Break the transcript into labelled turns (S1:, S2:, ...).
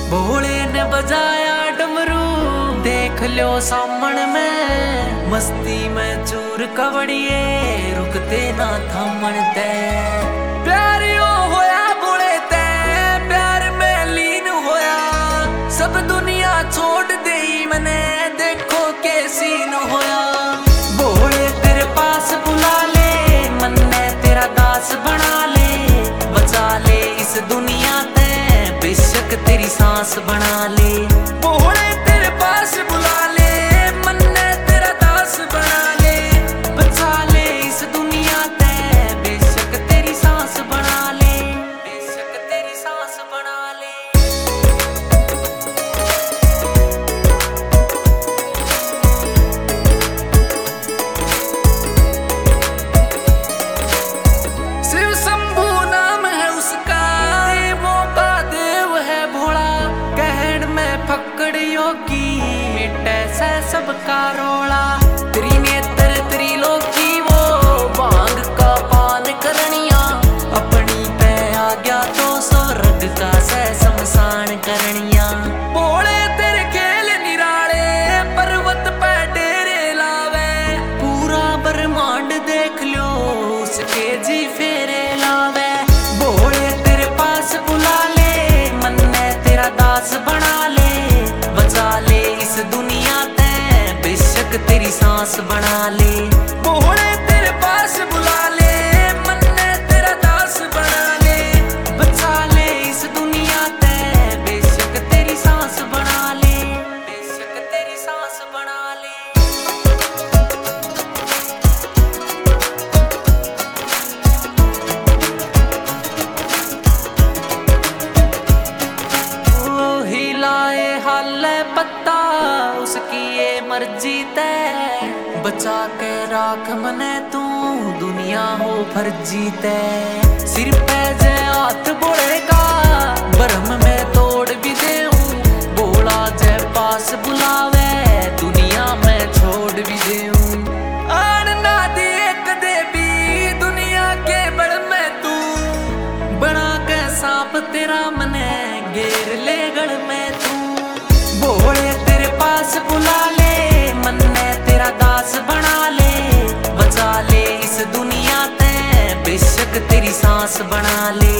S1: भोले ने बजाया डमरू, देख लो सामन में। मस्ती में चूर कवड़िए, रुकते ना थामन ते। प्यारियो होया भोले ते, प्यार में लीन होया। सब दुनिया छोड़ दे मने, देखो के सीन होया। भोले तेरे पास बुला ले, मन ने तेरा दास बना ले। बचा ले इस दुनिया ते, बेशक तेरी सांस बना ले। भोले तेरे पास बुला ले, मन ने तेरा दास बना ले। बचा ले इस दुनिया ते, बेशक तेरी सांस बना ले। बेशक तेरी सांस बना ले। शिव शंभू नाम है उसका, देवों का देव है भोला। कहड़ में फक्कड़ योगी, मिटे से सबका रोला। त्रिनेत्र त्रिलोकी वो, भांग का पान करनिया। अपनी पे आ गया तो स्वर्ग का से शमशान करनिया। भोले तेरे खेल निराले, पर्वत पे डेरे लावे। पूरा ब्रह्मांड देख लो, उसके जी फेरे लावे। भोले तेरे पास बुला ले, मन ने तेरा दास बना ले। बचा ले इस दुनिया ते, बेशक तेरी सांस बना ले। भोले तेरे पास बुला ले, मन ने तेरा दास बना ले। बचा ले इस दुनिया ते, बेशक तेरी सांस बना ले। बेशक तेरी सांस बना ले। हिलाए हाले पत्ता, उसकी ये मर्जी तय। बचा के राख मने तू, दुनिया हो फर्जी तय। सिर पे जे हाथ बोले का, ब्रह्म में तोड़ भी देऊं। बोला जे पास बुलावे, दुनिया में छोड़ भी देऊं। आन ना दे एक देवी, दुनिया के बड़ में तू। बना के सांप तेरा मने, घेर ले गढ़ में तू। भोले तेरे पास बुला ले, मन ने तेरा दास बना ले। बचा ले इस दुनिया ते, बेशक तेरी सांस बना ले।